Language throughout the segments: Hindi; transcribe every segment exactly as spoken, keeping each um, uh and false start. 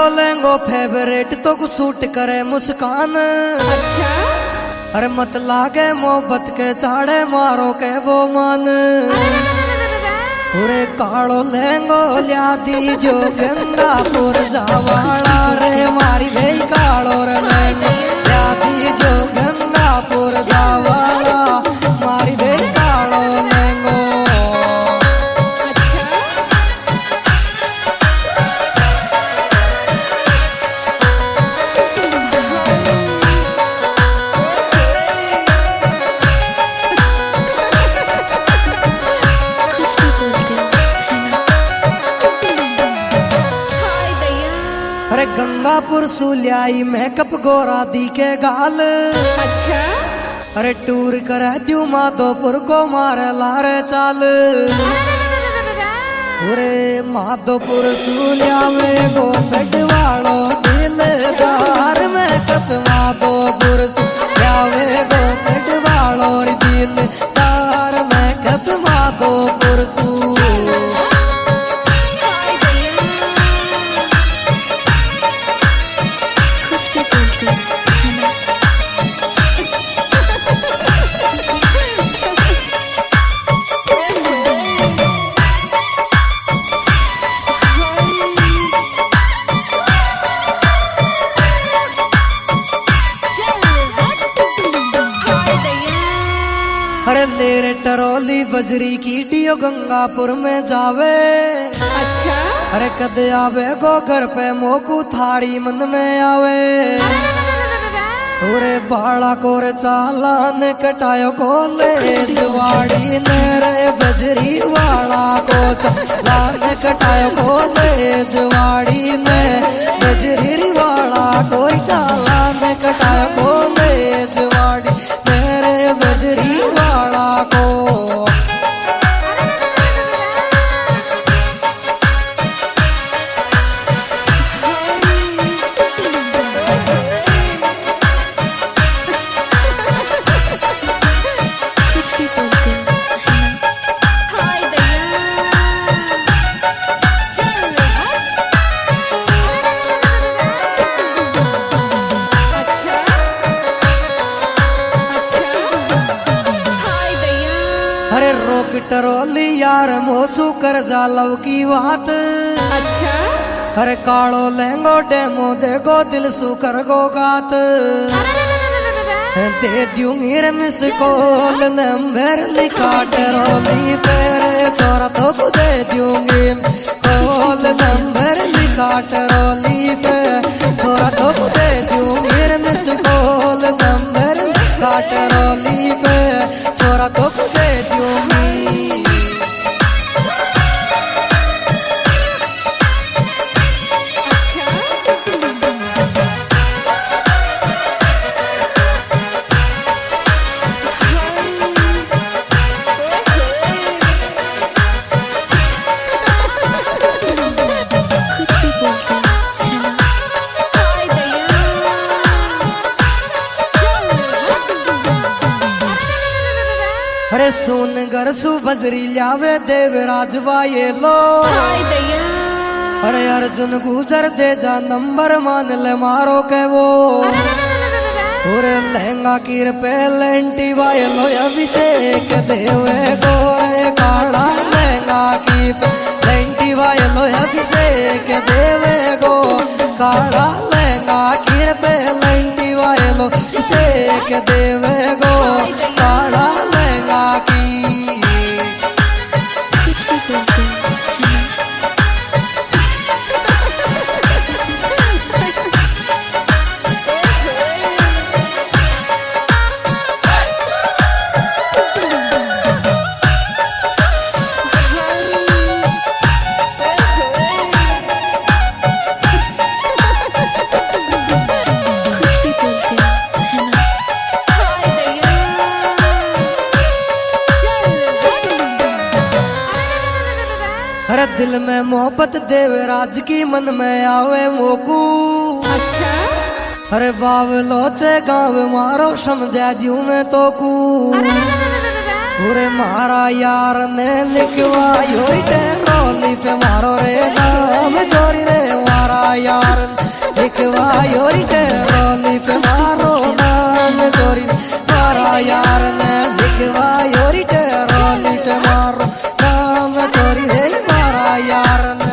लेंगो फेवरेट तो को सूट करे मुस्कान। अच्छा अरे मत लागे मोहब्बत के चाड़े मारो के वो मान। पूरे कालो लेंगो लिया दी जो गंगापुर जावाला रे मारी भाई कालो रे लेंगो लिया दी जो गंगापुर जावाला मारी भाई कालो लेंगो। अरे गंगापुर सुलियाई मेकअप गोरा दी के गाल। अच्छा अरे टूर करे द्यू माधोपुर को मारे लारे चाल। अरे माधोपुर सुलिया में गो पेटवाड़ो दिलदार मेकअप माधोपुर सुलिया में गो पेटवाड़ो दिलदार मेकअप माधोपुर सु। अरे ले रे टरोली बजरी की डियो गंगापुर में जावे। अच्छा अरे कद आवे गो घर पे मोकू थारी मन में आवे। अरे बाला कोर चालान कटायो को ले जवाड़ी ने रे बजरी वाला को चालान कटायो को ले जवाड़ी ने बजरी वाला को चालान कटायो को ले जवाड़ी मेरे बजरी वाला को। अरे रोक टरोली यार मोसू कर जालव की बात। अच्छा अरे कालो लेंगो डेमो देखो दिल सु कर गो गात। दे दूंगी रे मिस कॉल नंबर लिखा टरोली तेरे छोरा तो को दे दूंगी कॉल नंबर लिखा टरोली पे छोरा तो को दे दूंगी रे मिस कॉल नंबर लिखा टरोली पे छोरा तो को दे दूंगी। अरे सुन घर सु बजरी लावे देवराज वाये लो। अरे अर्जुन गुजर दे जा नंबर मान ले मारो के वो। अरे लहंगा कीर पे लेंटी वाये लो अभिषेक देवे गोरे काला लहंगा की पे लेंटी वाये लो अभिषेक देवे गो काला लहंगा कीर पे लेंटी वाये लो अभिषेक देवे गो काला लहंगा की। अरे दिल में मोहब्बत देवराज की मन में आवे मोकू। अच्छा अरे बावलो चे गाँव मारो समझा जू में तो कू। पूरे मारा यार ने लिखवायो रोली पे मारो रे नाम चोरी रे मारा यार लिखवायो रोली पे मारो नाम चोरी मारा यार ने लिखवायो रोली पे मारो नाम चोरी रे मारा यार ने।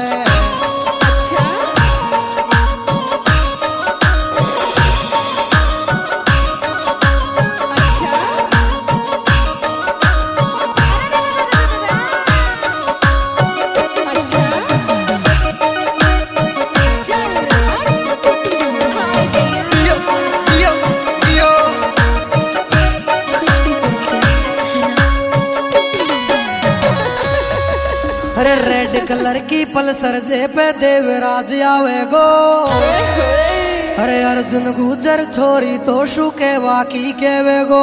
अरे रेड कलर की पल्सर से पे देवराज आवे गो। अरे अर्जुन गुजर छोरी तो शुके वाकी केवे गो।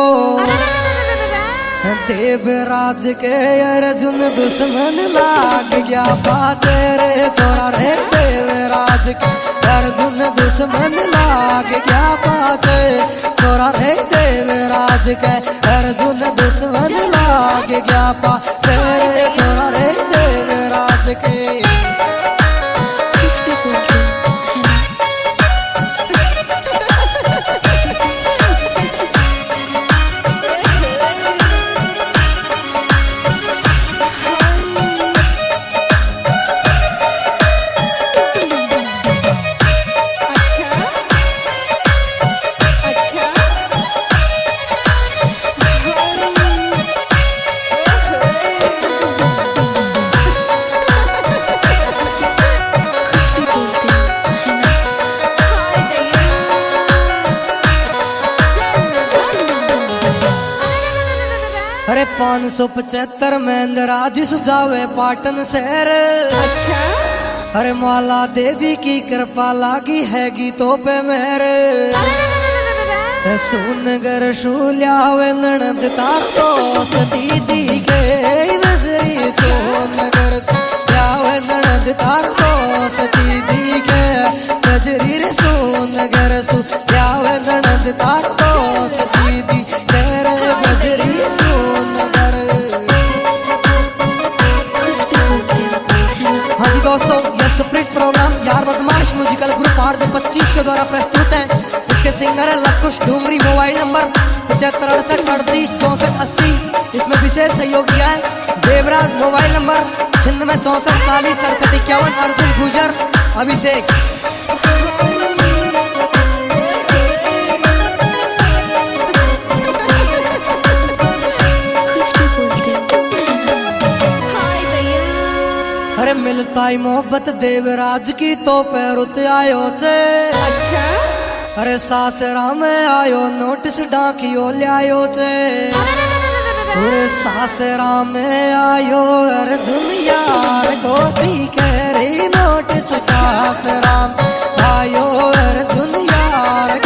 देवराज के अर्जुन दुश्मन लाग गया पाचे रे छोरा रे देवराज के अर्जुन दुश्मन लाग गया पाचे छोरा रे देवराज के अर्जुन दुश्मन लाग गया पाचे रे छोरा रे देवराज के। अरे पाँच सौ पचहत्तर में राज सुझावे पाटन शहर। अच्छा। अरे माला देवी की कृपा लागी है गीतों पे मेरे सुनगर शूल्यावे ननद तार तो दीदी के नजरी सोनगर शूल्यावे ननद तार तो दीदी के नजरी रे सोनगर शूल्यावे ननद तार तो दीदी तेरे नजरी सोनगर। हाँ जी दोस्तों, यह स्प्रिट प्रोग्राम यार बदमाश म्यूजिकल ग्रुप आठ दो पच्चीस के द्वारा प्रस्तुत है। इसके सिंगर है लकुश डूंगरी। मोबाइल नंबर पचहत्तर अड़सठ अड़तीस चौसठ अस्सी। इसमें विशेष सहयोग दिया है देवराज। मोबाइल नंबर छिन्नवे चौसठ चालीस अड़सठ इक्यावन। अर्जुन गुजर अभिषेक। अरे मिलता ही मोहब्बत देवराज की तो पैरुत आयो से। अच्छा। अरे सासरा में आयो नोटिस डाकियो लियायो से। अरे सासरा में आयो अर्जुन यार गोदी कह रही नोटिस सासरा में आयो अर्जुन यार